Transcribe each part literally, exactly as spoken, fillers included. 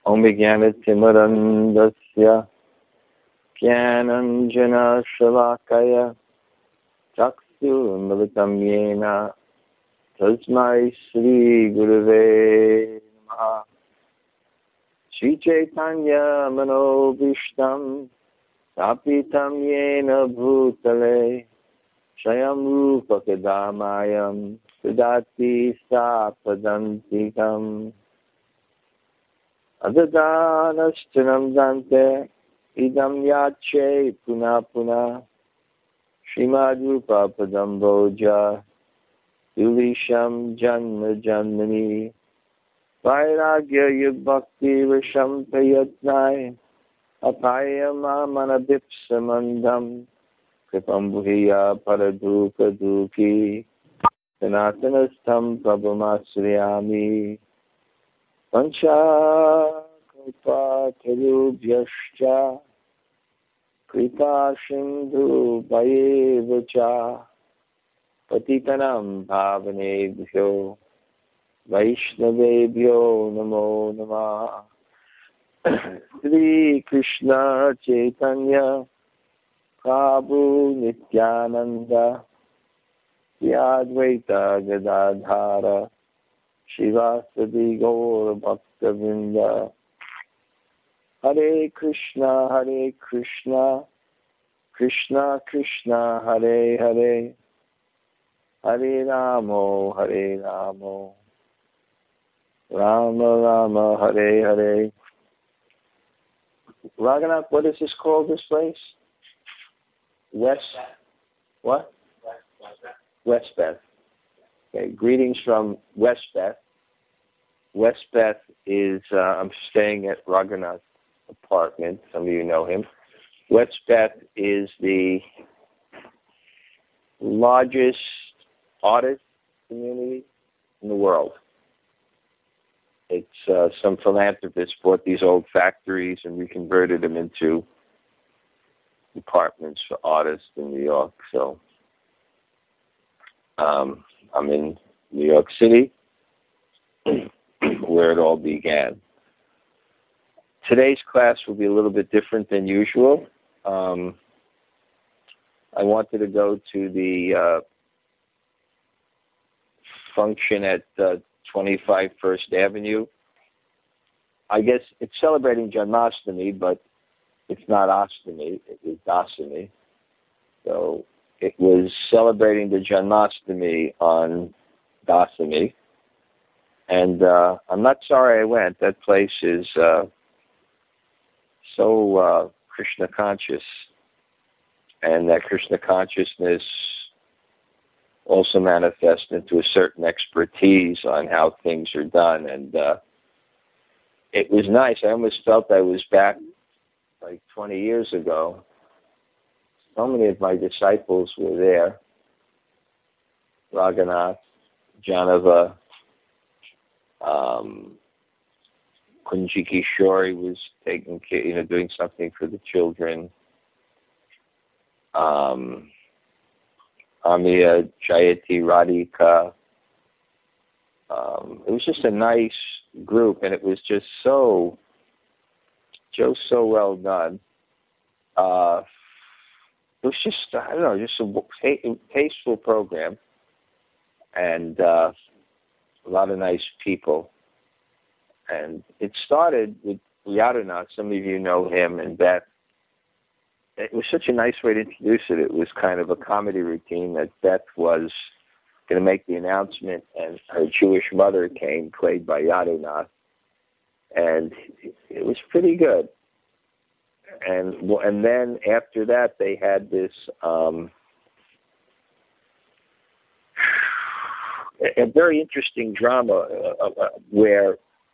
Om Vijnanatimurandasya Jnananjana Shalakaya Chaksu Militam Yena Tasmai Sri Gurave Namaha. Shri Chaitanya Manobishtam Sapitam Yena Bhutale Shayam Rupa Kadamayam Siddhati Sapadantikam Adadanastanam Dante Idam Yache Puna Puna Srimad Rupa Padamboja Yulisham Janma Janmani Vairagya Yubhakti Visham Prayatnai Apayama Manadipsamandam Kripam Bhuya Paraduka Duki Sanatanastam Prabhamasriyami Pancha Kripa Tarubhyascha Kripa Sindhu Vayevacha Patitanam Bhavanebhyo Vaishnavebhyo Namo Namah. Sri Krishna Chaitanya Prabhu Nityananda Sri Advaita Gadadhara Shivasadi Gaur Bhaktavinda. Hare Krishna, Hare Krishna, Krishna Krishna, Hare Hare, Hare Ramo, Hare Ramo, Rama Rama, Hare Hare. Raghunath, what is this called, this place? West, what? Westbeth. Okay, greetings from Westbeth. Westbeth is, uh, I'm staying at Raghunath's apartment. Some of you know him. Westbeth is the largest artist community in the world. It's uh, some philanthropists bought these old factories and reconverted them into apartments for artists in New York. So um, I'm in New York City, where it all began. Today's class will be a little bit different than usual. Um, I wanted to go to the uh, function at uh, twenty-five First Avenue. I guess it's celebrating Janmashtami, but it's not Ashtami, it was Dasami. So it was celebrating the Janmashtami on Dasami. And uh, I'm not sorry I went. That place is uh, so uh, Krishna conscious. And that Krishna consciousness also manifests into a certain expertise on how things are done. And uh, it was nice. I almost felt I was back like twenty years ago. So many of my disciples were there. Raghunath, Janava, um, Kunji Kishori was taking care, you know, doing something for the children. Um, Amiya, Jayati, Radhika. Um, it was just a nice group, and it was just so, just so well done. Uh, it was just, I don't know, just a tasteful program, and uh, a lot of nice people. And it started with Yadunath. Some of you know him, and that it was such a nice way to introduce it. It was kind of a comedy routine that Beth was going to make the announcement, and her Jewish mother came, played by Yadunath, and it was pretty good. And and then after that, they had this um, a very interesting drama uh, uh, where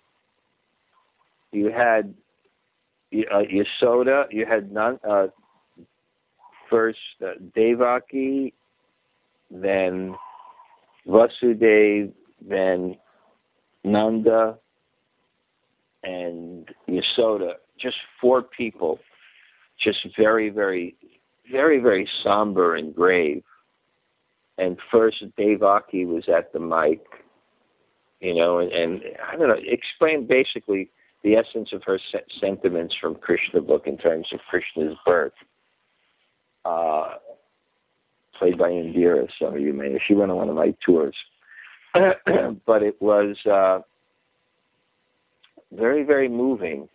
you had uh, Yasoda, you had Nan, uh, first uh, Devaki, then Vasudev, then Nanda, and Yasoda. Just four people, just very, very, very, very somber and grave. And first Devaki was at the mic, you know, and, and I don't know, explain basically, the essence of her se- sentiments from Krishna book in terms of Krishna's birth, uh, played by Indira. Some of you may know. She went on one of my tours. But it was uh, very, very moving.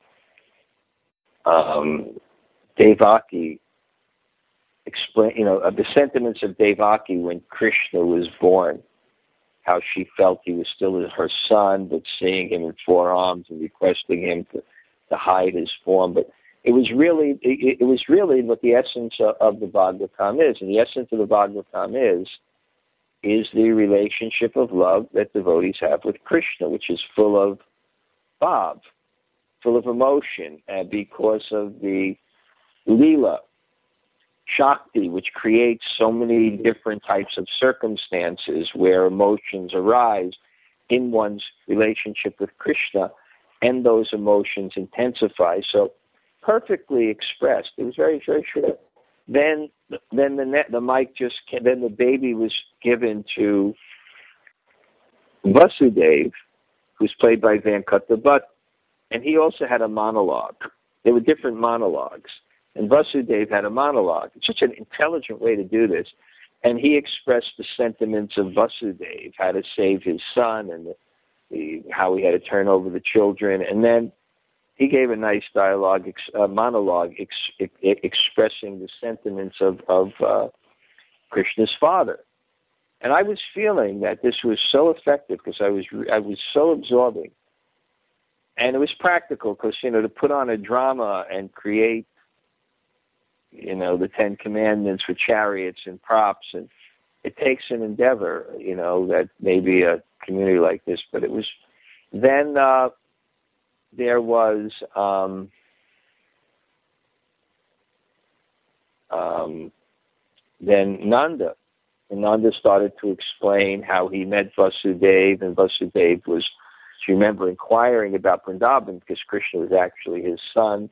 Um, Devaki explain, you know, uh, the sentiments of Devaki when Krishna was born, how she felt he was still her son, but seeing him in four arms and requesting him to, to hide his form. But it was really, it, it was really what the essence of, of the Bhagavatam is, and the essence of the Bhagavatam is. is the relationship of love that devotees have with Krishna, which is full of bhav, full of emotion, and because of the lila, shakti, which creates so many different types of circumstances where emotions arise in one's relationship with Krishna, and those emotions intensify. So perfectly expressed. It was very, very true. Then, then the net, the mic just came, then the baby was given to Vasudeva, who's played by Venkata Bhatt, and he also had a monologue. There were different monologues, and Vasudeva had a monologue. It's such an intelligent way to do this, and he expressed the sentiments of Vasudeva, how to save his son, and the, the, how he had to turn over the children, and then he gave a nice dialogue, ex, uh, monologue, ex, ex, expressing the sentiments of, of uh, Krishna's father. And I was feeling that this was so effective because I was I was so absorbing, and it was practical because you know to put on a drama and create, you know, the Ten Commandments with chariots and props, and it takes an endeavor, you know, that maybe a community like this, but it was then. Uh, There was um, um, then Nanda. And Nanda started to explain how he met Vasudeva, and Vasudeva was, if you remember, inquiring about Vrindavan because Krishna was actually his son.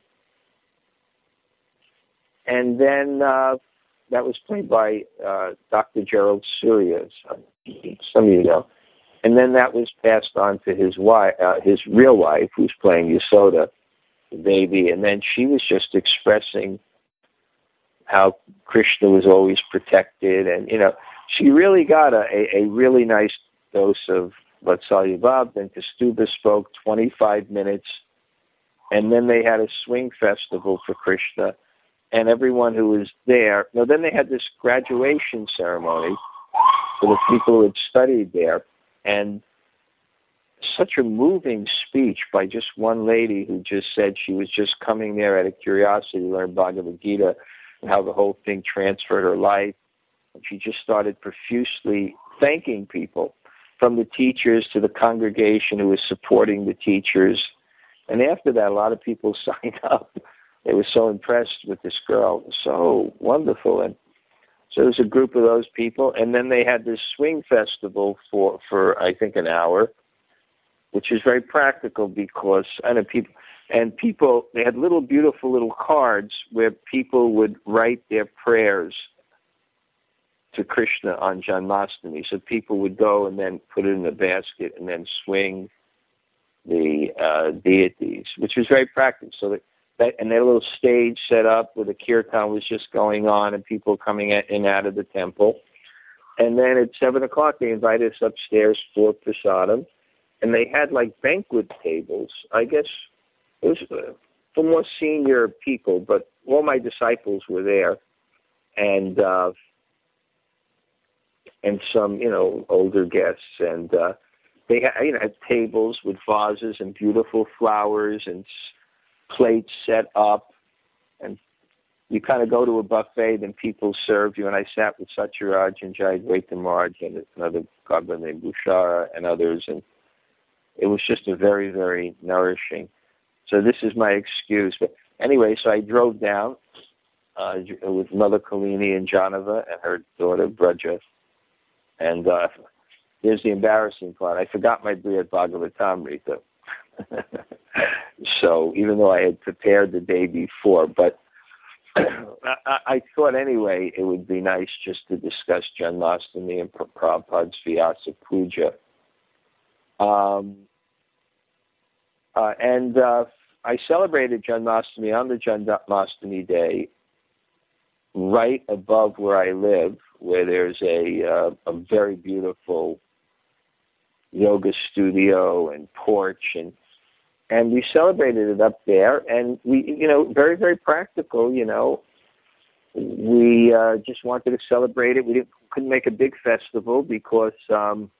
And then uh, that was played by uh, Doctor Gerald Surya, some of you know. And then that was passed on to his wife, uh, his real wife, who's playing Yasoda, the baby. And then she was just expressing how Krishna was always protected. And, you know, she really got a, a, a really nice dose of Vatsalya Bhav. Then Kastuba spoke twenty-five minutes. And then they had a swing festival for Krishna. And everyone who was there, no, then they had this graduation ceremony for the people who had studied there. And such a moving speech by just one lady who just said she was just coming there out of curiosity to learn Bhagavad Gita and how the whole thing transferred her life. And she just started profusely thanking people, from the teachers to the congregation who was supporting the teachers. And after that, a lot of people signed up. They were so impressed with this girl. So wonderful. And so there was a group of those people, and then they had this swing festival for, for I think, an hour, which is very practical because I know people, and people, they had little beautiful little cards where people would write their prayers to Krishna on Janmashtami. So people would go and then put it in a basket and then swing the uh, deities, which was very practical. So that That, and their little stage set up where the kirtan was just going on and people coming in and out of the temple. And then at seven o'clock, they invited us upstairs for prasadam. And they had like banquet tables. I guess it was uh, for more senior people, but all my disciples were there. And uh, and some, you know, older guests. And uh, they had, you know, had tables with vases and beautiful flowers and plates set up, and you kind of go to a buffet, then people serve you. And I sat with Satyaraj and Jayadvaita Maharaj and another godmother named Bhushara and others, and it was just a very, very nourishing. So this is my excuse. But anyway, so I drove down uh, with Mother Kalini and Janava and her daughter Braja, and uh, here's the embarrassing part. I forgot my Brihad Bhagavatamrita. So even though I had prepared the day before, but I, I thought anyway it would be nice just to discuss Janmashtami and Prabhupada's Vyasa Puja. Um, uh, and uh, I celebrated Janmashtami on the Janmashtami day right above where I live, where there's a uh, a very beautiful yoga studio and porch, and and we celebrated it up there, and we, you know, very, very practical, you know. We uh, just wanted to celebrate it. We didn't, couldn't make a big festival because, um,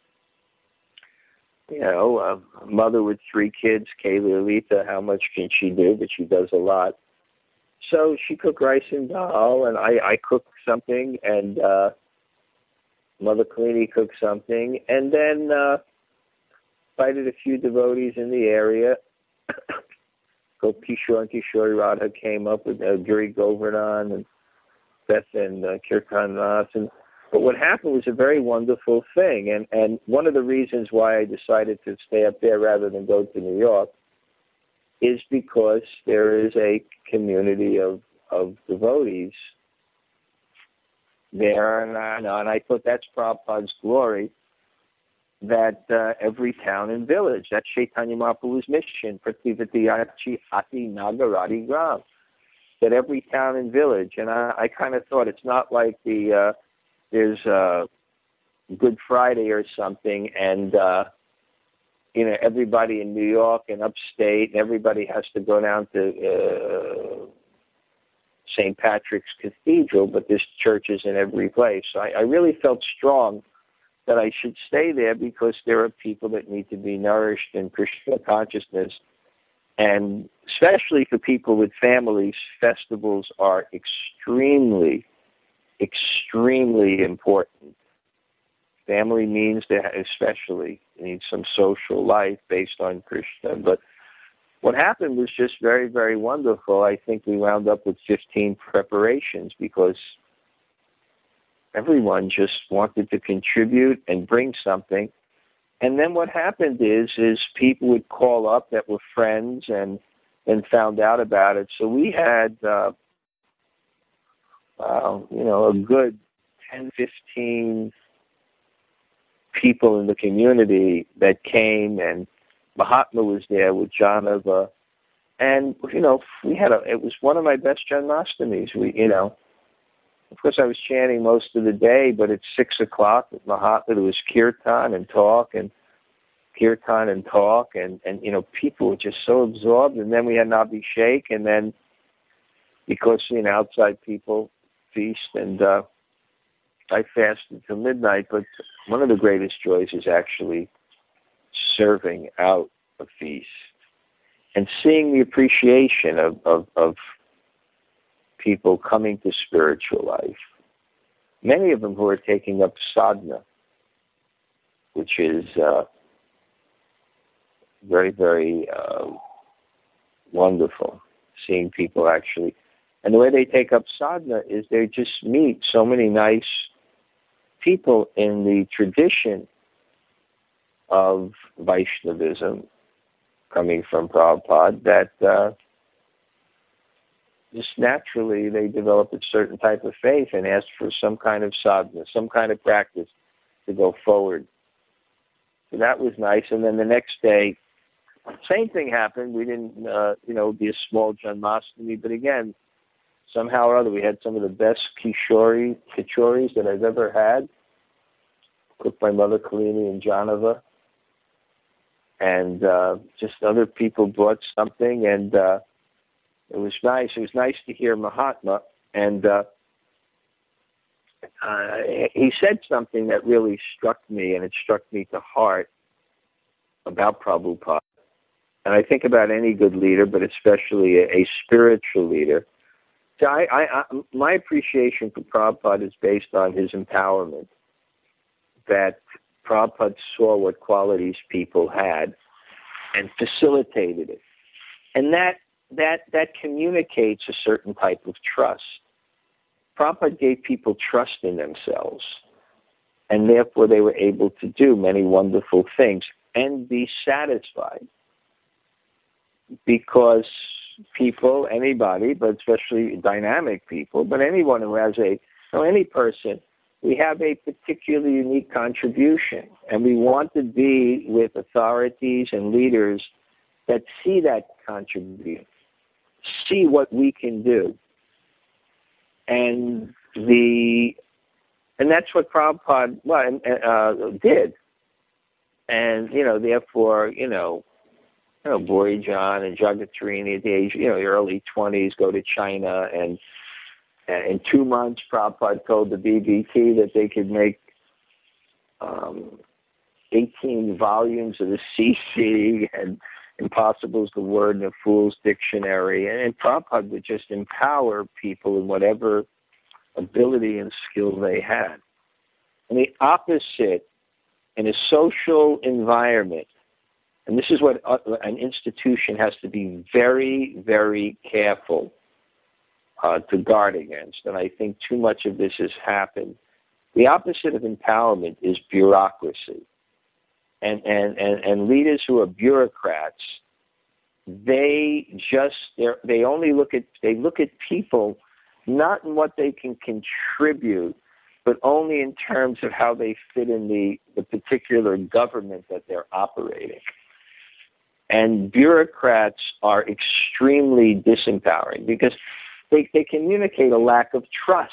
you know, a mother with three kids, Kayla Alita, how much can she do? But she does a lot. So she cooked rice and dal, and I, I cooked something, and uh, Mother Kalini cooked something, and then uh, invited a few devotees in the area. So Kishore and Kishori Radha came up with uh, Giri Govardhan and Beth and uh, Kirtan Nas. And, but what happened was a very wonderful thing. And, and one of the reasons why I decided to stay up there rather than go to New York is because there is a community of, of devotees there. And I, and I thought that's Prabhupada's glory, that uh, every town and village, that's Chaitanya Mahaprabhu's mission, Prativatiyachi Hati Nagarati Gram, that every town and village. And I, I kind of thought it's not like the uh, there's uh, Good Friday or something, and uh, you know, everybody in New York and upstate, and everybody has to go down to uh, Saint Patrick's Cathedral, but there's churches in every place. So I, I really felt strong that I should stay there because there are people that need to be nourished in Krishna consciousness. And especially for people with families, festivals are extremely, extremely important. Family means that especially you need some social life based on Krishna. But what happened was just very, very wonderful. I think we wound up with fifteen preparations because everyone just wanted to contribute and bring something. And then what happened is, is people would call up that were friends and and found out about it. So we had, uh, uh, you know, a good ten, fifteen people in the community that came, and Mahatma was there with Janava. And, you know, we had a, it was one of my best Janmashtami's. We, you know, of course, I was chanting most of the day, but at six o'clock with Mahatma, there was kirtan and talk and kirtan and talk, and, and you know, people were just so absorbed. And then we had Nabi Sheikh, and then because, you know, outside people feast, and uh, I fasted till midnight. But one of the greatest joys is actually serving out a feast and seeing the appreciation of, of, of people coming to spiritual life. Many of them who are taking up sadhana, which is uh, very, very uh, wonderful, seeing people actually. And the way they take up sadhana is they just meet so many nice people in the tradition of Vaishnavism coming from Prabhupada that uh, just naturally they develop a certain type of faith and ask for some kind of sadhana, some kind of practice to go forward. So that was nice. And then the next day, same thing happened. We didn't, uh, you know, be a small Janmashtami, but again, somehow or other, we had some of the best kishori, kichoris that I've ever had, cooked by Mother Kalini and Janava. And uh, just other people brought something, and uh, it was nice. It was nice to hear Mahatma, and uh, uh, he said something that really struck me, and it struck me to heart about Prabhupada. And I think about any good leader, but especially a, a spiritual leader. So I, I, I, my appreciation for Prabhupada is based on his empowerment, that Prabhupada saw what qualities people had and facilitated it. And that that that communicates a certain type of trust. Prabhupada gave people trust in themselves, and therefore they were able to do many wonderful things and be satisfied. Because people, anybody, but especially dynamic people, but anyone who has a, or any person, we have a particularly unique contribution, and we want to be with authorities and leaders that see that contributing. See what we can do. And the and that's what Prabhupada well, uh, did. And, you know, therefore, you know, you know, Borijan and Jagatarini at the age, you know, the early twenties go to China, and, and in two months Prabhupada told the B B T that they could make um, eighteen volumes of the C C, and impossible is the word in a fool's dictionary. And, and Prabhupada would just empower people in whatever ability and skill they had. And the opposite, in a social environment, and this is what an institution has to be very, very careful uh, to guard against, and I think too much of this has happened. The opposite of empowerment is bureaucracy. And, and, and, and leaders who are bureaucrats, they just, they only look at, they look at people not in what they can contribute, but only in terms of how they fit in the, the particular government that they're operating. And bureaucrats are extremely disempowering because they, they communicate a lack of trust.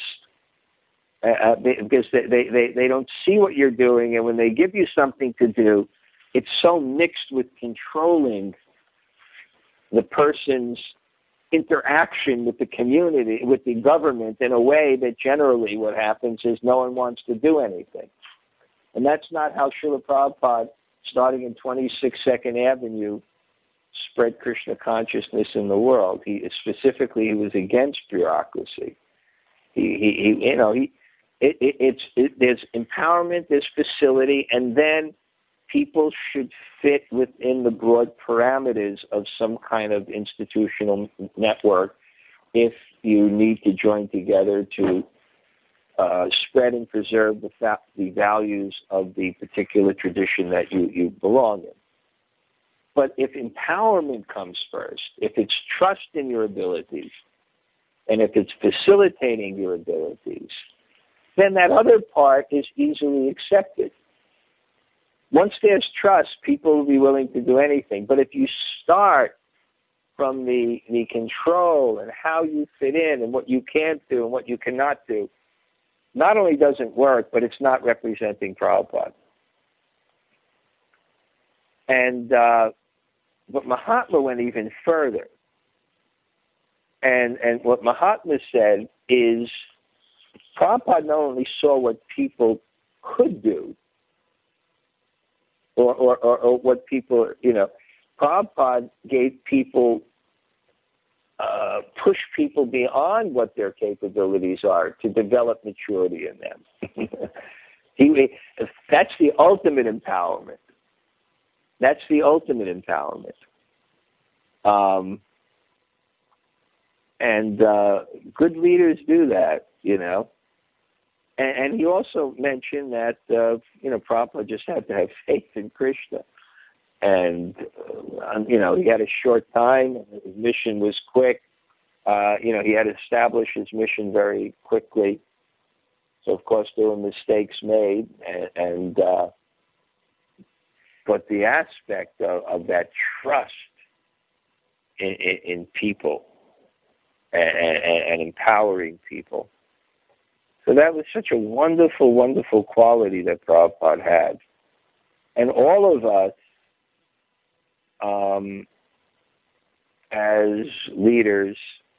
Uh, they, because they, they, they, they don't see what you're doing, and when they give you something to do, it's so mixed with controlling the person's interaction with the community, with the government, in a way that generally what happens is no one wants to do anything. And that's not how Srila Prabhupada, starting in twenty-six Second Avenue, spread Krishna consciousness in the world. He specifically he was against bureaucracy. He, he, he you know, he, it, it, it's it, there's empowerment, there's facility, and then people should fit within the broad parameters of some kind of institutional network if you need to join together to uh, spread and preserve the, fa- the values of the particular tradition that you, you belong in. But if empowerment comes first, if it's trust in your abilities, and if it's facilitating your abilities, then that other part is easily accepted. Once there's trust, people will be willing to do anything. But if you start from the, the control and how you fit in and what you can do and what you cannot do, not only doesn't work, but it's not representing Prabhupada. And uh, but Mahatma went even further. And and what Mahatma said is Prabhupada not only saw what people could do, or, or, or, or what people, you know, Prabhupada gave people, uh, push people beyond what their capabilities are to develop maturity in them. he, that's the ultimate empowerment. That's the ultimate empowerment. Um, and uh, good leaders do that, you know. And, and he also mentioned that, uh, you know, Prabhupada just had to have faith in Krishna. And, uh, you know, he had a short time, and his mission was quick. Uh, you know, he had established his mission very quickly. So, of course, there were mistakes made. And, and uh, but the aspect of, of that trust in, in, in people and, and, and empowering people. So that was such a wonderful, wonderful quality that Prabhupada had. And all of us, um, as leaders,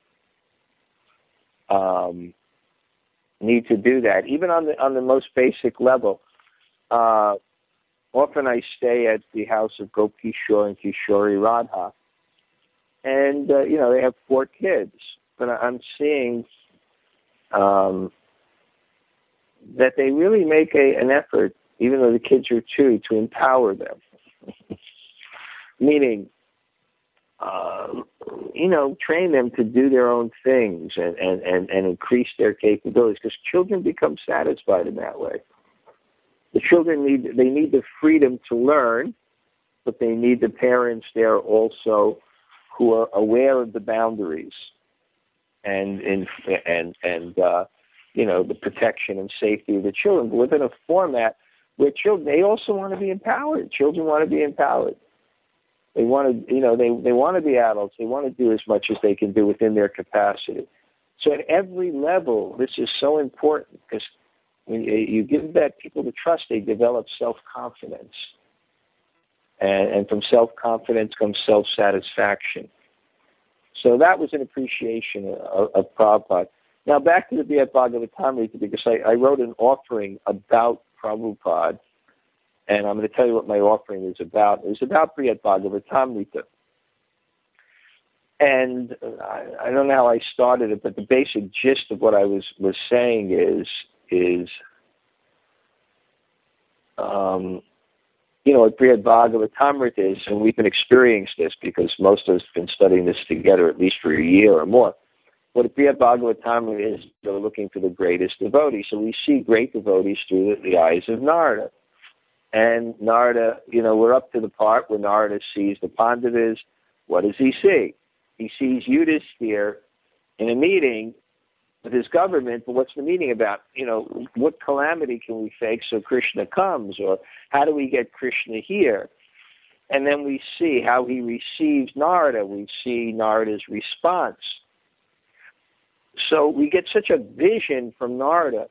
um, need to do that, even on the on the most basic level. Uh, often I stay at the house of Gopkishore and Kishori Radha, and uh, you know, they have four kids, but I'm seeing um, that they really make a, an effort, even though the kids are two, to empower them. Meaning, uh, you know, train them to do their own things and, and, and, and increase their capabilities, because children become satisfied in that way. The children need, they need the freedom to learn, but they need the parents there also who are aware of the boundaries and, and, and, and uh, you know, the protection and safety of the children, but within a format where children, they also want to be empowered. Children want to be empowered. They want to, you know, they, they want to be adults. They want to do as much as they can do within their capacity. So at every level, this is so important because when you give that people the trust, they develop self-confidence. And, and from self-confidence comes self-satisfaction. So that was an appreciation of, of Prabhupada. Now back to the Brihad Bhagavatamrita, because I, I wrote an offering about Prabhupada, and I'm going to tell you what my offering is about. It was about Brihad Bhagavatamrita. And I, I don't know how I started it, but the basic gist of what I was, was saying is, is um, you know, what Brihad Bhagavatamrita is, and we've been experiencing this because most of us have been studying this together at least for a year or more. What a Brihad Bhagavatamrita is, they're looking for the greatest devotee. So we see great devotees through the, the eyes of Narada. And Narada, you know, we're up to the part where Narada sees the Pandavas. What does he see? He sees Yudhisthira in a meeting with his government, but what's the meeting about? You know, what calamity can we face so Krishna comes? Or how do we get Krishna here? And then we see how he receives Narada. We see Narada's response. So we get such a vision from Narada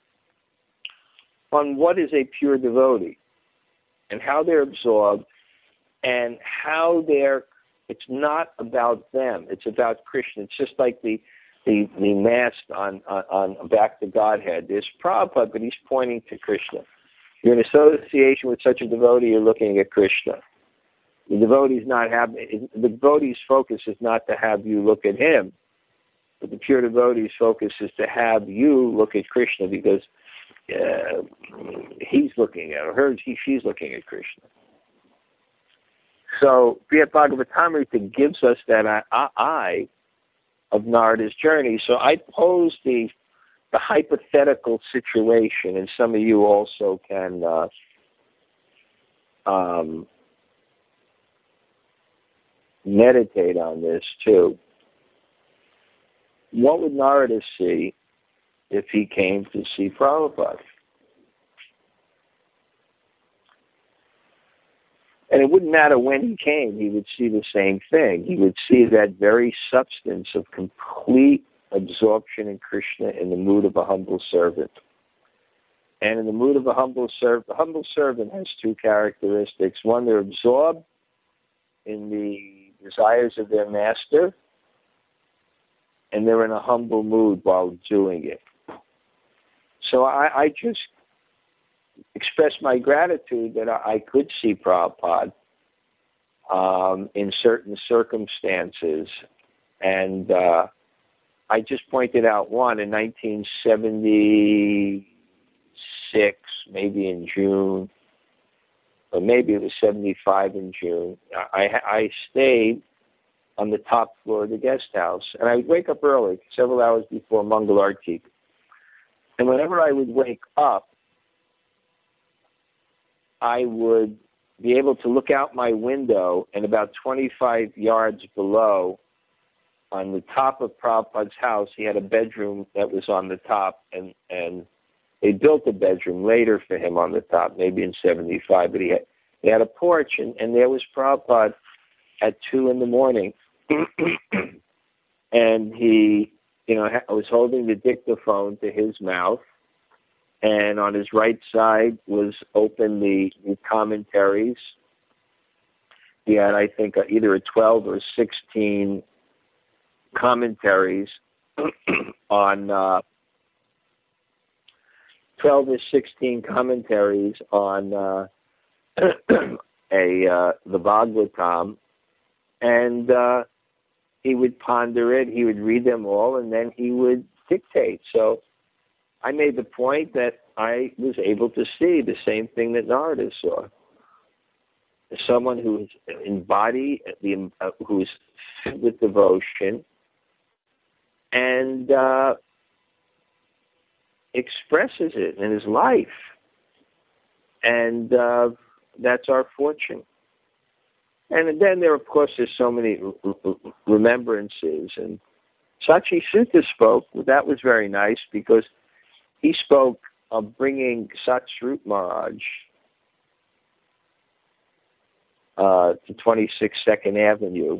on what is a pure devotee and how they're absorbed and how they're, it's not about them, it's about Krishna. It's just like the the, the mask on, on, on Back to Godhead. There's Prabhupada, but he's pointing to Krishna. You're in association with such a devotee, you're looking at Krishna. The devotee's not have, the devotee's focus is not to have you look at him. But the pure devotee's focus is to have you look at Krishna because uh, he's looking at, or her, he, she's looking at Krishna. So Brihad Bhagavatamrita gives us that eye, eye of Narada's journey. So I pose the the hypothetical situation, and some of you also can uh, um, meditate on this too. What would Narada see if he came to see Prabhupada? And it wouldn't matter when he came, he would see the same thing. He would see that very substance of complete absorption in Krishna in the mood of a humble servant. And in the mood of a humble servant, the humble servant has two characteristics. One, they're absorbed in the desires of their master, and they're in a humble mood while doing it. So I, I just express my gratitude that I, I could see Prabhupada um, in certain circumstances. And uh, I just pointed out one in nineteen seventy-six, maybe in June, or maybe it was seventy-five in June. I, I stayed on the top floor of the guest house, and I would wake up early, several hours before Mangal Arti. And whenever I would wake up, I would be able to look out my window, and about twenty-five yards below, on the top of Prabhupada's house, he had a bedroom that was on the top, and, and they built a bedroom later for him on the top, maybe in seventy-five, but he had, he had a porch, and, and there was Prabhupada at two in the morning, and he, you know, was holding the dictaphone to his mouth, and on his right side was open the, the commentaries. He had, I think, either a twelve or sixteen commentaries on uh, twelve or sixteen commentaries on uh, a uh, the Bhagavatam, and uh, he would ponder it. He would read them all, and then he would dictate. So I made the point that I was able to see the same thing that Narada saw. Someone who is embodied, the uh, who is filled with devotion, and uh, expresses it in his life. And uh, that's our fortune. And then there, of course, there's so many remembrances. And Sachi Sutta spoke. That was very nice because he spoke of bringing Satsvarup Maharaj uh, to twenty-six Second Avenue,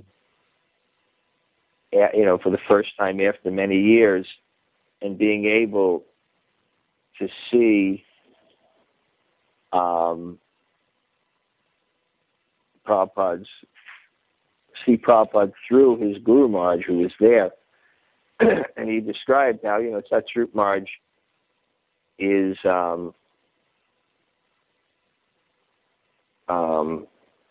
you know, for the first time after many years, and being able to see um, Prabhupada's, see Prabhupada through his Guru Maharaj who was there. And he described how, you know, Satsvarup Maharaj is um, um,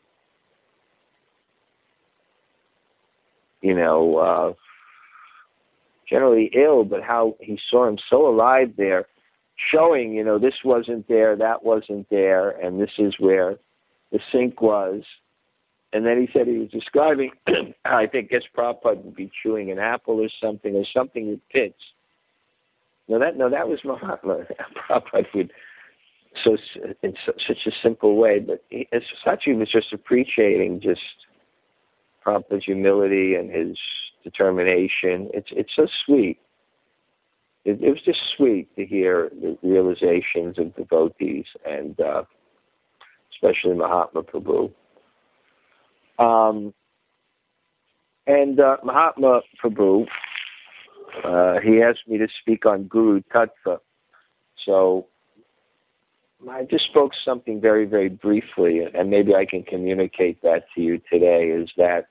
you know, uh, generally ill, but how he saw him so alive there, showing, you know, this wasn't there, that wasn't there, and this is where the sink was. And then he said he was describing, I think, guess Prabhupada would be chewing an apple or something, or something with pits. No, that no, that was Mahatma. Prabhupada would, so in such a simple way, but he, Sachi was just appreciating just Prabhupada's humility and his determination. It's it's so sweet. It, it was just sweet to hear the realizations of devotees, and uh, especially Mahatma Prabhu. Um, and uh, Mahatma Prabhu, uh, he asked me to speak on Guru Tattva. So I just spoke something very, very briefly, and maybe I can communicate that to you today, is that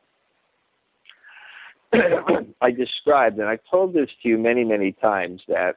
I described, and I've told this to you many, many times, that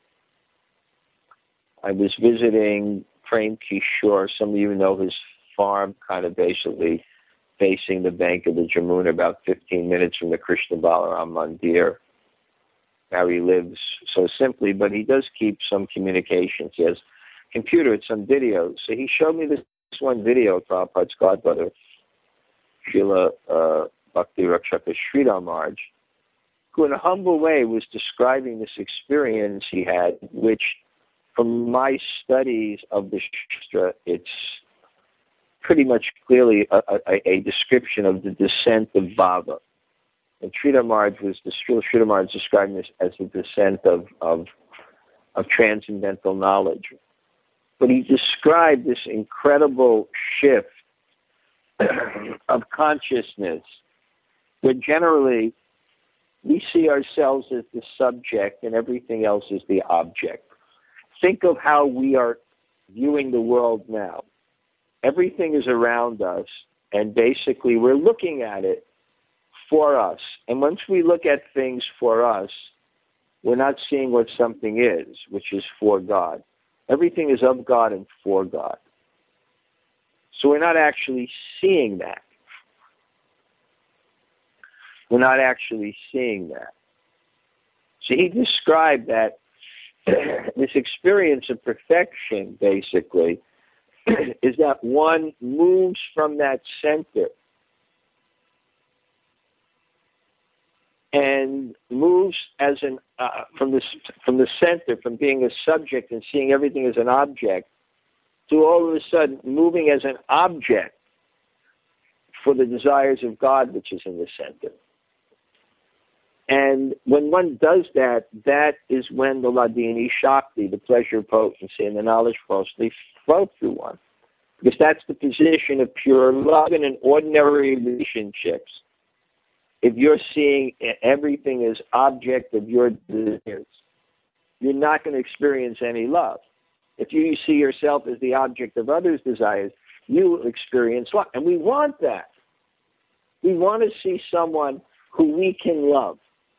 I was visiting Prem Kishore. Some of you know his farm, kind of basically facing the bank of the Jamuna, about fifteen minutes from the Krishna Balaram Mandir, where he lives so simply, but he does keep some communications. He has a computer with some videos. So he showed me this one video of Prabhupada's godbrother, Srila uh, Bhakti Rakshaka Sridhar Maharaj, who in a humble way was describing this experience he had, which from my studies of the Shastra, it's pretty much clearly a, a, a description of the descent of Bhava. And Sridhar Maharaj was, Sridhar Maharaj describing this as the descent of, of, of transcendental knowledge. But he described this incredible shift of consciousness, where generally we see ourselves as the subject and everything else is the object. Think of how we are viewing the world now. Everything is around us, and basically we're looking at it for us. And once we look at things for us, we're not seeing what something is, which is for God. Everything is of God and for God. So we're not actually seeing that. We're not actually seeing that. So he described that this experience of perfection, basically, is that one moves from that center and moves as an uh, from the from the center, from being a subject and seeing everything as an object, to all of a sudden moving as an object for the desires of God, which is in the center. And when one does that, that is when the Ladini Shakti, the pleasure potency, and the knowledge potency flow through one. Because that's the position of pure love in an ordinary relationships. If you're seeing everything as object of your desires, you're not going to experience any love. If you see yourself as the object of others' desires, you will experience love. And we want that. We want to see someone who we can love,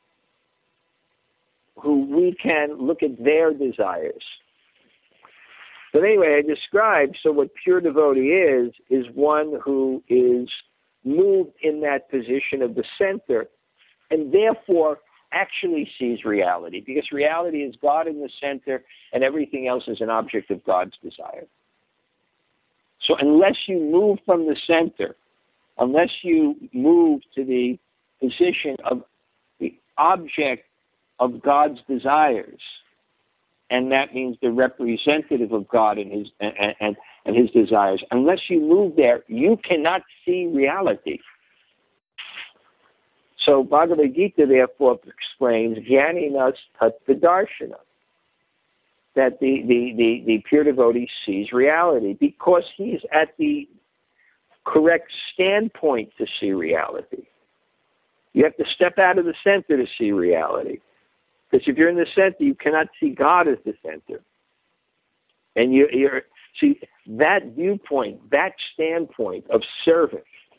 who we can look at their desires. But anyway, I described, so what pure devotee is, is one who is moved in that position of the center and therefore actually sees reality, because reality is God in the center and everything else is an object of God's desire. So unless you move from the center, unless you move to the position of the object of God's desires, and that means the representative of God and his and, and, and his desires, unless you move there, you cannot see reality. So Bhagavad Gita therefore explains Jnaninas Tattvadarshana, that the, the, the, the pure devotee sees reality because he's at the correct standpoint to see reality. You have to step out of the center to see reality. Because if you're in the center, you cannot see God as the center. And you, you're, see, that viewpoint, that standpoint of service,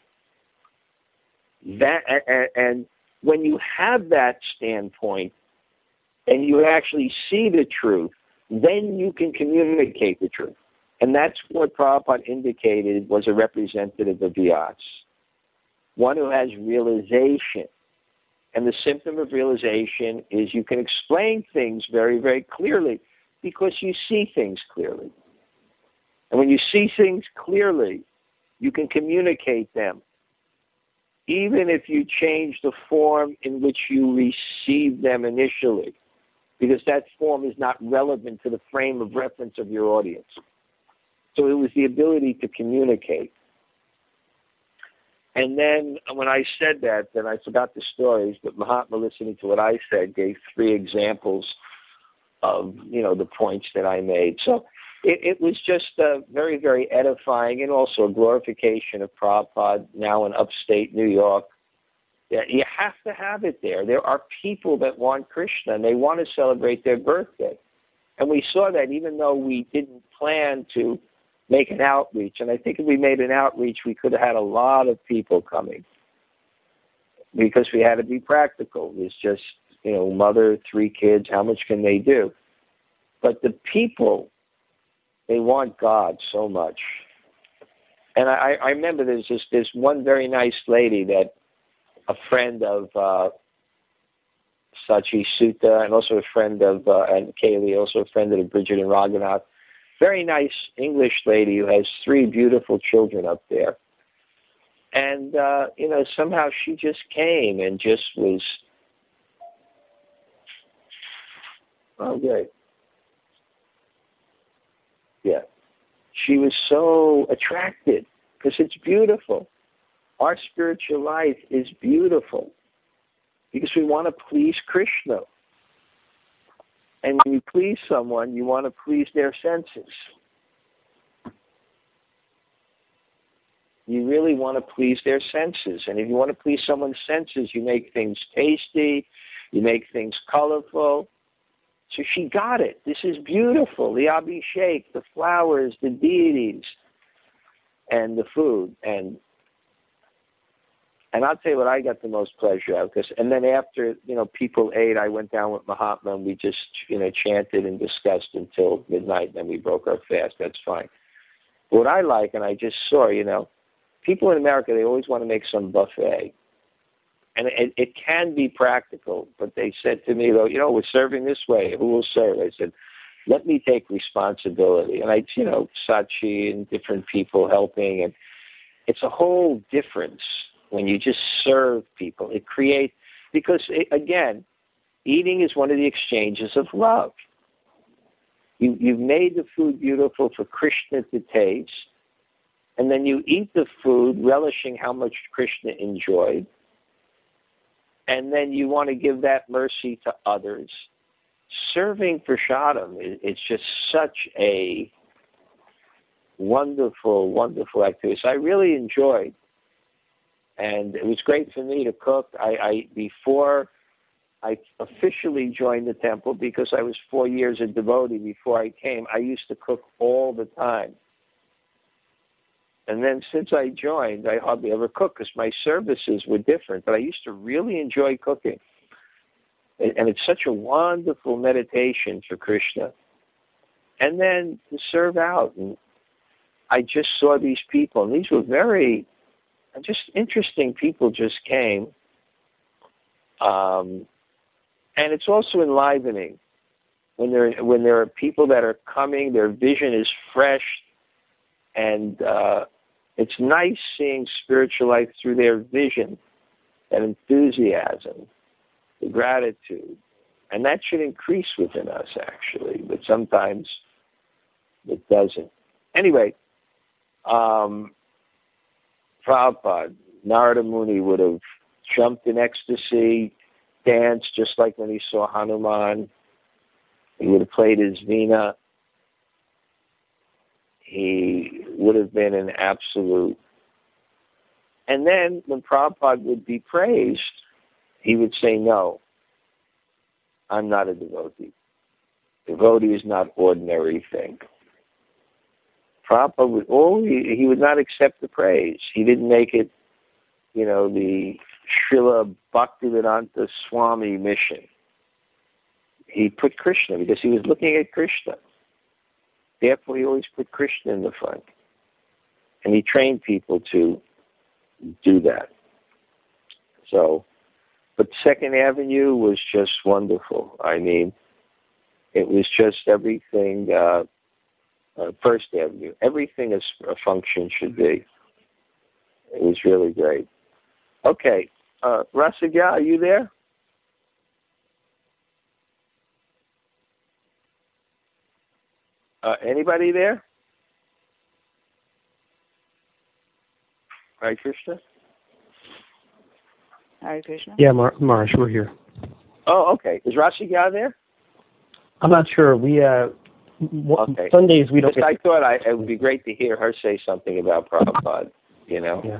that, and, and when you have that standpoint and you actually see the truth, then you can communicate the truth. And that's what Prabhupada indicated was a representative of Vyas, one who has realization. And the symptom of realization is you can explain things very, very clearly because you see things clearly. And when you see things clearly, you can communicate them, even if you change the form in which you received them initially, because that form is not relevant to the frame of reference of your audience. So it was the ability to communicate. And then when I said that, then I forgot the stories, but Mahatma, listening to what I said, gave three examples of, you know, the points that I made. So it, it was just uh, very, very edifying, and also a glorification of Prabhupada now in upstate New York. Yeah, you have to have it there. There are people that want Krishna, and they want to celebrate their birthday. And we saw that even though we didn't plan to make an outreach. And I think if we made an outreach, we could have had a lot of people coming because we had to be practical. It's just, you know, mother, three kids, how much can they do? But the people, they want God so much. And I, I remember there's this, this one very nice lady that a friend of uh, Sachi Sutta, and also a friend of, uh, and Kaylee, also a friend of Bridget and Raghunath, very nice English lady who has three beautiful children up there. And, uh, you know, somehow she just came and just was, oh, great. Yeah. She was so attracted because it's beautiful. Our spiritual life is beautiful because we want to please Krishna. And when you please someone, you want to please their senses. You really want to please their senses. And if you want to please someone's senses, you make things tasty, you make things colorful. So she got it. This is beautiful. The abhishek, the flowers, the deities, and the food. And And I'll tell you what I got the most pleasure out of. Cause, and then after, you know, people ate, I went down with Mahatma and we just, you know, chanted and discussed until midnight, and then we broke our fast. That's fine. But what I like, and I just saw, you know, people in America, they always want to make some buffet. And it, it can be practical, but they said to me, though, you know, we're serving this way. Who will serve? I said, let me take responsibility. And I, you know, Sachi and different people helping. And it's a whole difference when you just serve people. It creates, because, it, again, eating is one of the exchanges of love. You, you've made the food beautiful for Krishna to taste, and then you eat the food relishing how much Krishna enjoyed, and then you want to give that mercy to others. Serving prasadam, it, it's just such a wonderful, wonderful activity. So I really enjoyed. And it was great for me to cook. I, I before I officially joined the temple, because I was four years a devotee before I came, I used to cook all the time. And then since I joined, I hardly ever cooked because my services were different. But I used to really enjoy cooking. And it's such a wonderful meditation for Krishna. And then to serve out. And I just saw these people, and these were very... just interesting people just came. Um, and it's also enlivening when there when there are people that are coming, their vision is fresh, and uh, it's nice seeing spiritual life through their vision, that enthusiasm, the gratitude. And that should increase within us, actually, but sometimes it doesn't. Anyway, um, Prabhupada, Narada Muni would have jumped in ecstasy, danced just like when he saw Hanuman. He would have played his veena. He would have been an absolute And then when Prabhupada would be praised, he would say, no, I'm not a devotee. Devotee is not ordinary thing. Prabhupada would always, he would not accept the praise. He didn't make it, you know, the Srila Bhaktivedanta Swami mission. He put Krishna because he was looking at Krishna. Therefore, he always put Krishna in the front. And he trained people to do that. So, but Second Avenue was just wonderful. I mean, it was just everything, uh, uh, First Avenue, everything a, a function should be. It was really great. Okay, uh, Rasagya, are you there? Uh, anybody there? Hare Krishna? Hare Krishna? Yeah, Mar- Marsh, we're here. Oh, okay. Is Rasagya there? I'm not sure. We uh, w- okay. Sundays we don't. Get... I thought I, it would be great to hear her say something about Prabhupada. You know. Yeah.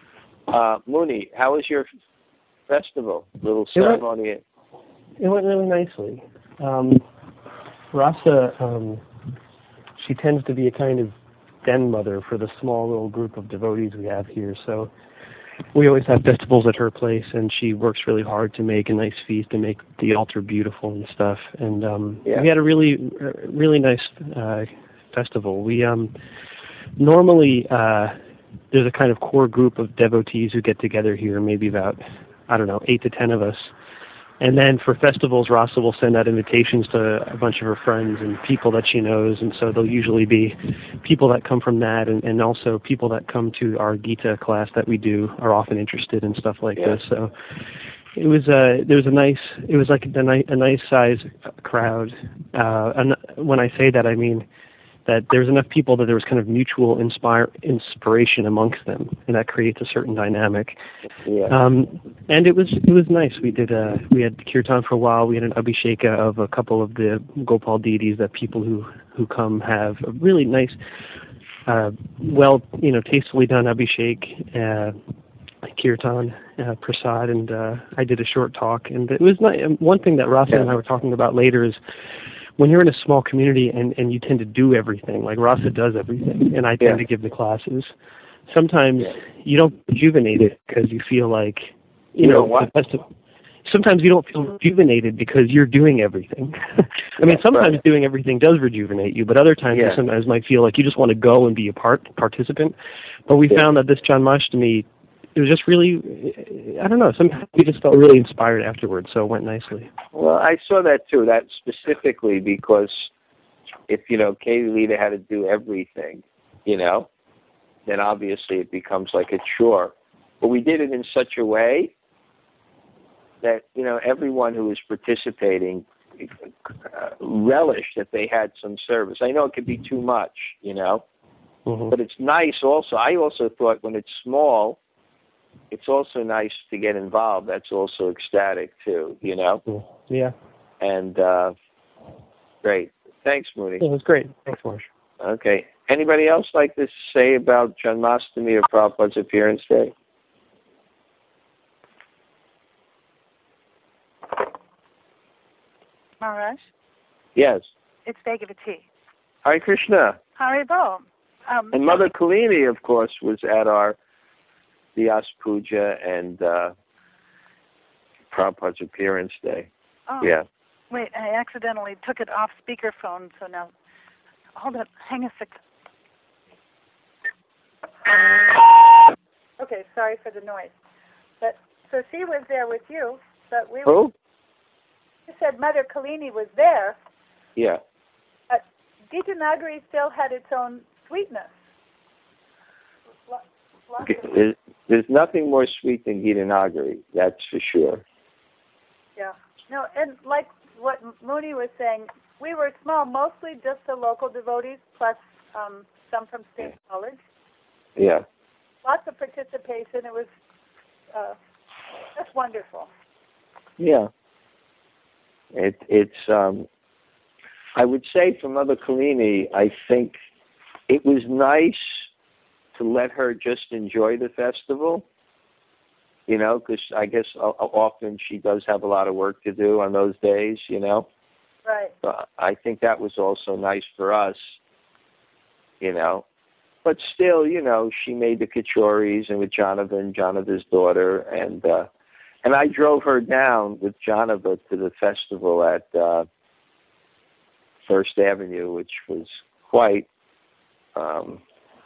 Uh, Mooney, how was your festival? Little ceremony. It went, it went really nicely. Um, Rasa, um, she tends to be a kind of den mother for the small little group of devotees we have here. So we always have festivals at her place, and she works really hard to make a nice feast and make the altar beautiful and stuff. And um, yeah. we had a really, really nice uh, festival. We um, normally uh, there's a kind of core group of devotees who get together here, maybe about I don't know eight to ten of us. And then for festivals, Rasa will send out invitations to a bunch of her friends and people that she knows. And so there'll usually be people that come from that, and, and also people that come to our Gita class that we do are often interested in stuff like yeah. this. So it was a, there was a nice, it was like a, ni- a nice size crowd. Uh, and when I say that, I mean that there's enough people that there was kind of mutual inspire, inspiration amongst them, and that creates a certain dynamic. Yeah. Um, and it was it was nice. We did uh, we had kirtan for a while. We had an abhisheka of a couple of the Gopal deities that people who, who come have. A really nice, uh, well, you know, tastefully done abhishek, uh, kirtan, uh, prasad, and uh, I did a short talk. And it was nice. One thing that Rasa yeah. and I were talking about later is, when you're in a small community and, and you tend to do everything, like Rasa does everything, and I tend yeah. to give the classes, sometimes yeah. you don't rejuvenate it because you feel like, you, you know, know what? sometimes you don't feel rejuvenated because you're doing everything. I mean, sometimes right. doing everything does rejuvenate you, but other times yeah. you sometimes might feel like you just want to go and be a part participant. But we yeah. found that this Janmashtami, it was just really, I don't know, sometimes we just felt really inspired afterwards, so it went nicely. Well, I saw that too, that specifically because if, you know, Katie Lita had to do everything, you know, then obviously it becomes like a chore. But we did it in such a way that, you know, everyone who was participating uh, relished that they had some service. I know it could be too much, you know, mm-hmm. but it's nice also. I also thought when it's small, it's also nice to get involved. That's also ecstatic too, you know? Yeah. And uh, great. Thanks, Mooney. Yeah, it was great. Thanks, Marsh. Okay. Anybody else like to say about Janmashtami or Prabhupada's Appearance Day? Maharaj? Yes. It's Bhagavati. Hare Krishna. Hare Bo. Um, and Mother Kalini, of course, was at our Vyas Puja and uh, Prabhupada's Appearance Day. Oh. Yeah. Wait, I accidentally took it off speakerphone, so now, hold on, hang a sec. Okay, sorry for the noise. But, so she was there with you, but we Who? Were, you said Mother Kalini was there. Yeah. But Gita Nagari still had its own sweetness. There's, there's nothing more sweet than Gita Nagari, that's for sure. Yeah. No, and like what Mooney was saying, we were small, mostly just the local devotees, plus um, some from State College. Yeah. Lots of participation. It was uh, just wonderful. Yeah. It, it's, um, I would say for Mother Kalini, I think it was nice to let her just enjoy the festival. You know, because I guess uh, often she does have a lot of work to do on those days, you know. Right. Uh, I think that was also nice for us, you know. But still, you know, she made the Kachoris and with Jonathan, Jonathan's daughter, and uh, and I drove her down with Jonathan to the festival at uh, First Avenue, which was quite, um,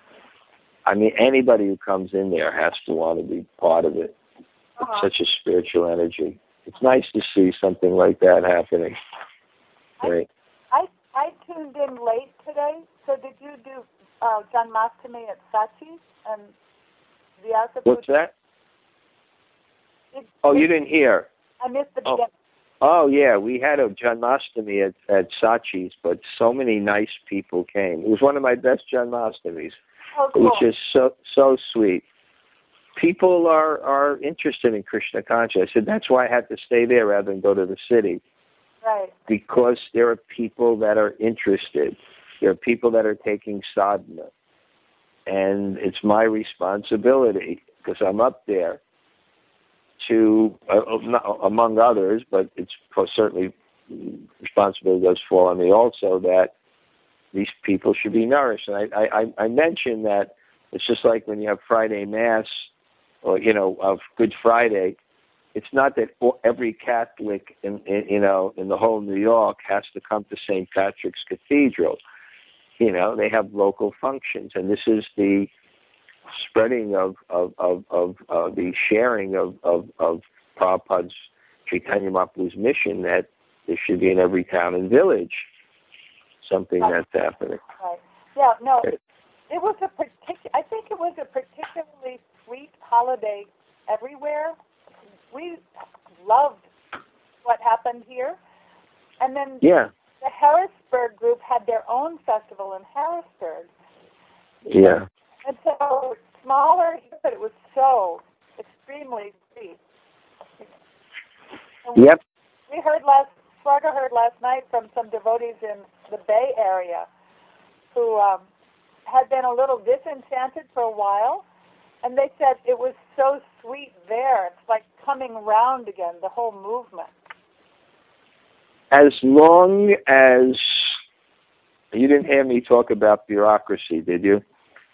I mean, anybody who comes in there has to want to be part of it. Uh-huh. Such a spiritual energy. It's nice to see something like that happening. Right. I I tuned in late today. So did you do uh, Janmashtami at Sachi's and Vyasa? What's that? Did, Oh, you didn't hear. I missed the Oh. beginning. Oh yeah, we had a Janmashtami at at Sachi's, but so many nice people came. It was one of my best Janmashtamis. Oh, It cool. was just so so sweet. People are, are interested in Krishna consciousness. I said that's why I had to stay there rather than go to the city. Right. Because there are people that are interested. There are people that are taking sadhana. And it's my responsibility, because I'm up there, to, uh, not, among others, but it's certainly responsibility does fall on me also, that these people should be nourished. And I, I, I mentioned that it's just like when you have Friday Mass, or, you know, of Good Friday, it's not that every Catholic in, in, you know, in the whole New York has to come to Saint Patrick's Cathedral. You know, they have local functions, and this is the spreading of, of, of, of uh, the sharing of, of, of Prabhupada's Chaitanya Mahaprabhu's mission that there should be in every town and village something that's happening. Right. Yeah, no, it was a particular, I think it was a particularly sweet holiday everywhere. We loved what happened here. And then Yeah. the Harrisburg group had their own festival in Harrisburg. Yeah. And so smaller, but it was so extremely sweet. And we, Yep. we heard last, Swarga heard last night from some devotees in the Bay Area who um, had been a little disenchanted for a while, and they said it was so sweet there. It's like coming round again, the whole movement. As long as you didn't hear me talk about bureaucracy, did you?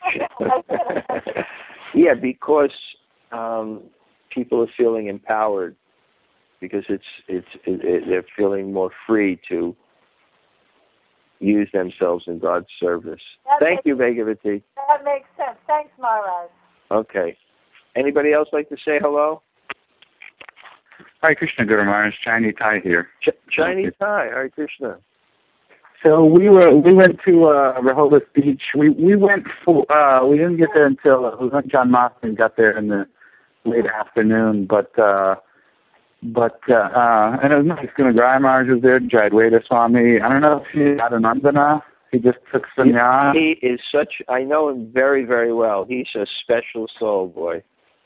Yeah, because um, people are feeling empowered, because it's it's it, it, they're feeling more free to use themselves in God's service. That Thank makes, you, Bhagavati. That makes sense. Thanks, Maharaj. Okay. Anybody else like to say hello? Hare Krishna, Guru Maharaj. Chinese Thai here. Ch- Chinese Thai. Hare Krishna. So we were we went to uh, Rehoboth Beach. We we went for uh, we didn't get there until uh, we went John Moston got there in the late afternoon, but uh, but uh, uh, and it was nice. Guna Maharaj was there. Jayadvaita Swami. I don't know if he had an Nandana. He just took sannyas. He is such. I know him very very well. He's a special soul, boy.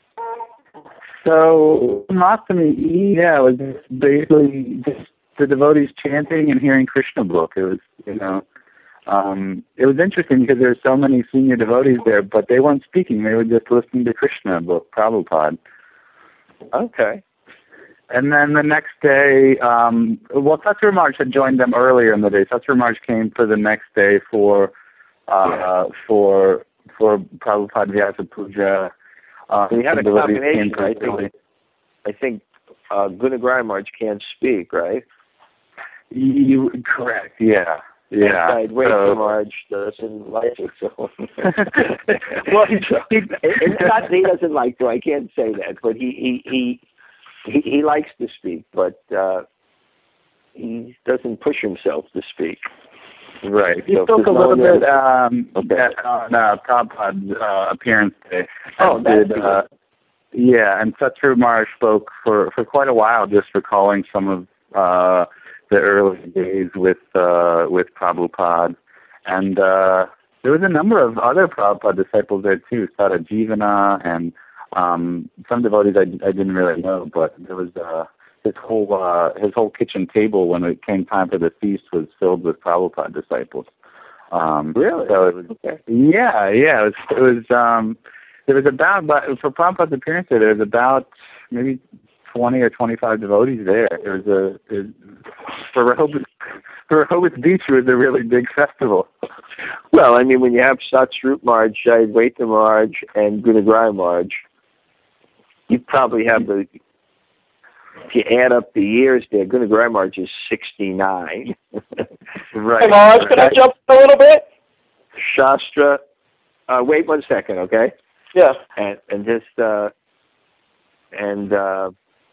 So Mastami, yeah, it was just basically just the devotees chanting and hearing Krishna book. It was, you know, um, it was interesting because there were so many senior devotees there, but they weren't speaking. They were just listening to Krishna book, Prabhupada. Okay. And then the next day, um, well, Satsur March had joined them earlier in the day. Satsur March came for the next day for uh, for for Prabhupada Vyasa Puja. Uh, we had a devotees combination. came I think. I think uh, Guna March can't speak, right? You correct? Yeah, yeah. I'd wait so, for Marge doesn't like it, so. well, he, he, it's not that he doesn't like to. I can't say that, but he he he he, he likes to speak, but uh, he doesn't push himself to speak. Right. He so spoke a little no bit um, okay. at, on uh, Prabhupada's uh, appearance day. Oh, that's did, uh, yeah, and Satsur Maharaj spoke for, for quite a while, just recalling some of uh, the early days with uh, with Prabhupada. And uh, there was a number of other Prabhupada disciples there too, Sada Jivana, and um, some devotees I, I didn't really know, but there was uh, his whole uh, his whole kitchen table when it came time for the feast was filled with Prabhupada disciples. Um, Really? So it was, okay. yeah, yeah. It was. It was. Um, there was about, but for Prabhupada's appearance there, there was about maybe twenty or twenty-five devotees there. It was a it, for Rehoboth, for Rehoboth Beach. It was a really big festival. Well, I mean, when you have Satsrup Marj, Jayadvaita Marj, and Gunagraya Marj, you probably have the. If you add up the years there, Gunagraya Marj is sixty-nine. Right. Hey, Marj, can I jump a little bit? Shastra. Uh, wait one second, okay? Yeah. And and just uh, and uh,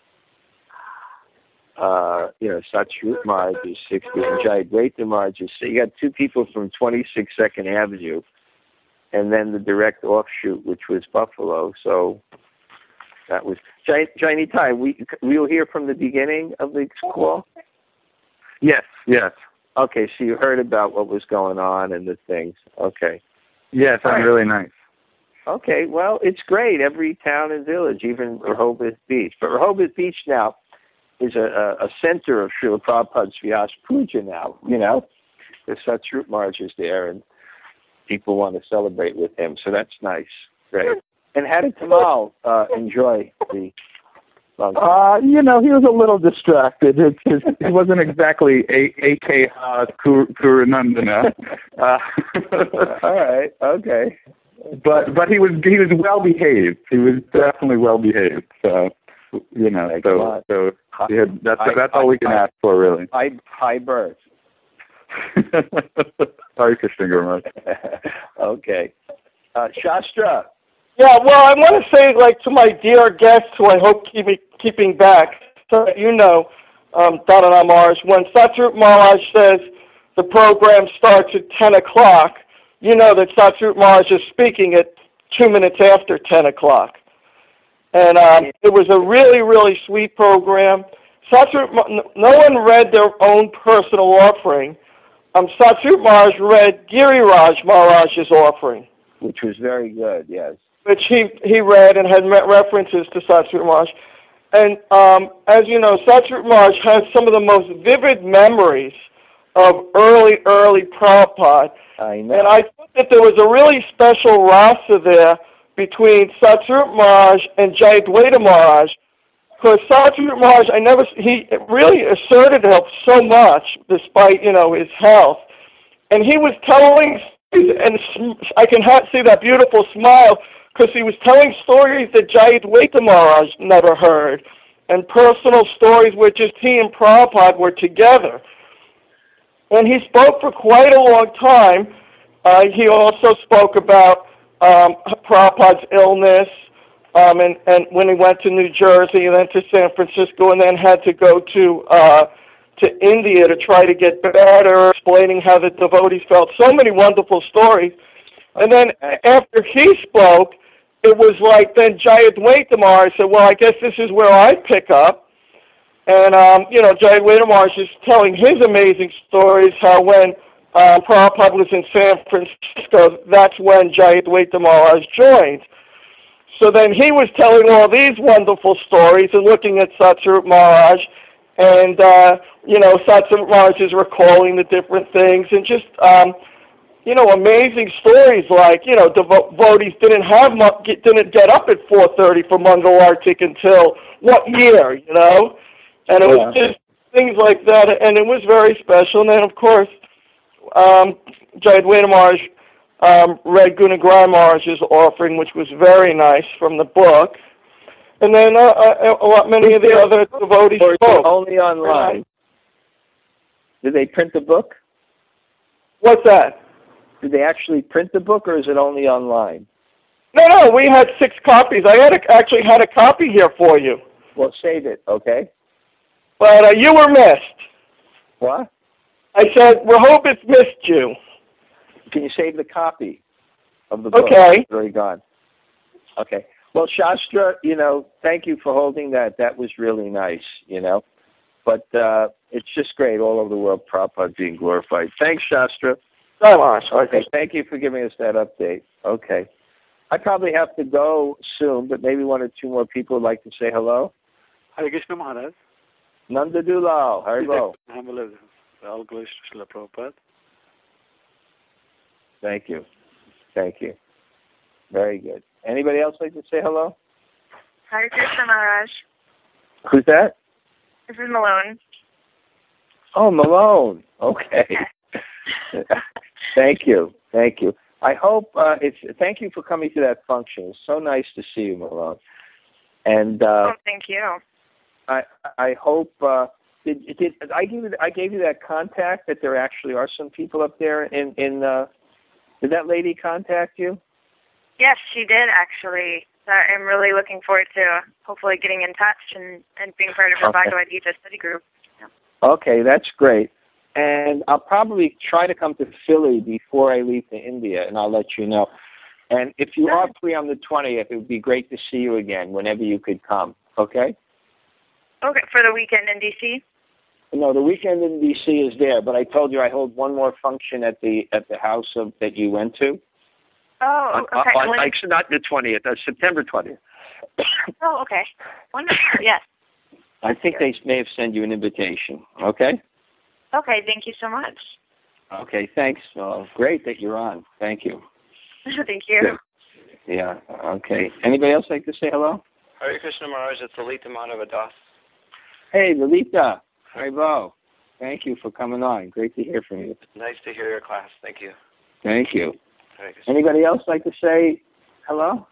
uh, you know, Satsrup Marj is sixty, and Jayadvaita Marj is. So you got two people from twenty-six Second Avenue, and then the direct offshoot, which was Buffalo. So that was Johnny Ty. We we'll hear from the beginning of the call. Yes. Yes. Okay, so you heard about what was going on and the things. Okay. Yes, All I'm right. really nice. Okay, well, it's great. Every town and village, even Rehoboth Beach. But Rehoboth Beach now is a, a, a center of Srila Prabhupada's Vyas Puja now, you know. The Satsrup Marj is there, and people want to celebrate with him. So that's nice. Great. And how did Tamal uh, enjoy the long Uh, you know, he was a little distracted. It, it, it wasn't exactly a A K Ha Kurunandana. Uh, All right, okay. but but he was he was well behaved. He was definitely well behaved. So you know, Thanks a so lot. so yeah, that's I- that's all we can I- ask for, really. High, high birth. Sorry, Krishna Guru Maharaj. Okay. Uh, Shastra. Yeah, well, I want to say, like, to my dear guests who I hope keep me, keeping back, so that you know, um, Dhanana Maharaj, when Satsrup Maharaj says the program starts at ten o'clock, you know that Satsrup Maharaj is speaking at two minutes after ten o'clock. And um, it was a really, really sweet program. Satsrup, no one read their own personal offering. Um, Satsrup Maharaj read Giriraj Maharaj's offering, Which was very good, yes. which he, he read and had met references to Satsrup Maharaj. And um, as you know, Satsrup Maharaj has some of the most vivid memories of early, early Prabhupada. I know. And I thought that there was a really special rasa there between Satsrup Maharaj and Jayadvaita Maharaj, because Satsrup Maharaj, I never, he really asserted himself so much despite, you know, his health. And he was telling, and I can ha- see that beautiful smile, because he was telling stories that Jayadvaita Maharaj never heard, and personal stories where just he and Prabhupada were together. And he spoke for quite a long time. Uh, he also spoke about um, Prabhupada's illness, um, and, and when he went to New Jersey and then to San Francisco and then had to go to uh, to India to try to get better, explaining how the devotees felt. So many wonderful stories. And then after he spoke, it was like then Jayadvaita Maharaj said, well, I guess this is where I pick up. And, um, you know, Jayadvaita Maharaj is telling his amazing stories, how when uh, Prabhupada was in San Francisco, that's when Jayadvaita Maharaj joined. So then he was telling all these wonderful stories and looking at Satsrup Maharaj, and, uh, you know, Satsrup Maharaj is recalling the different things, and just, um, you know, amazing stories like, you know, devotees didn't have, didn't get up at four thirty for Mangal Artik until what year, you know? And it Yeah. was just things like that, and it was very special. And then, of course, um, Jayadvaita Maharaj um, read Gunagraya Maharaj's offering, which was very nice from the book. And then uh, uh, a lot, many of the other devotees Or is it spoke. only online? Did they print the book? What's that? Did they actually print the book, or is it only online? No, no, we had six copies. I had a, actually had a copy here for you. Well, save it, okay? But uh, you were missed. What? I said, Rehoboth missed you. Can you save the copy of the book? Okay. It's already gone. Okay. Well, Shastra, you know, thank you for holding that. That was really nice, you know. But uh, it's just great all over the world, Prabhupada being glorified. Thanks, Shastra. Okay, thank you for giving us that update. Okay. I probably have to go soon, but maybe one or two more people would like to say hello. Hare Krishna Maharaj. Nanda Dulal, Haribo. All glories to Srila Prabhupada. Thank you. Thank you. Very good. Anybody else like to say hello? Hare Krishna Maharaj. Who's that? This is Malone. Oh, Malone. Okay. Thank you. Thank you. I hope uh, it's. Thank you for coming to that function. It's so nice to see you, Malone. And uh, oh, thank you. I I hope. Uh, did, did I give you? I gave you that contact that there actually are some people up there in in. Uh, did that lady contact you? Yes, she did actually. Uh, I'm really looking forward to hopefully getting in touch and, and being part of her Okay. Bhagavad Gita study group. Yeah. Okay, that's great. And I'll probably try to come to Philly before I leave to India, and I'll let you know. And if you are free on the twentieth, it would be great to see you again whenever you could come, okay? Okay, for the weekend in D C? No, the weekend in D C is there, but I told you I hold one more function at the at the house of that you went to. Oh, On, okay. on, When- like, not the twentieth, uh, September twentieth. oh, okay. Wonderful, yes. I think they may have sent you an invitation, okay? Okay, thank you so much. Okay, thanks. Uh, great that you're on. Thank you. Thank you. Yeah, okay. Anybody else like to say hello? Hare Krishna Maharaj, it's Lalita Madhavadas. Hey, Lalita. Haribo. Thank you for coming on. Great to hear from you. Nice to hear your class. Thank you. Thank you. Hare Krishna. Anybody else like to say hello?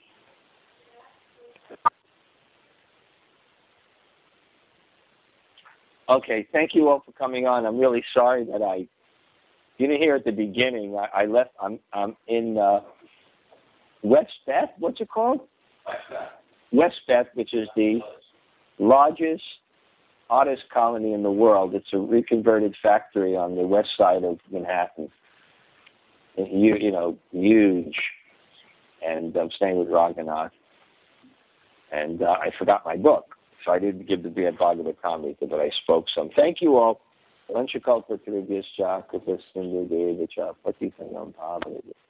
Okay, thank you all for coming on. I'm really sorry that I you didn't hear at the beginning. I, I left. I'm I'm in uh, West Beth. What's it called? West Beth. West Beth, which is the largest artist colony in the world. It's a reconverted factory on the west side of Manhattan. You you know huge. And I'm staying with Raghunath. And uh, I forgot my book. So I didn't give the Bhagavatamrita, but I spoke some. Thank you all. Vanchakalpa Tribhyascha Kritasindhu Devacha Patitanam Bhavanidhi.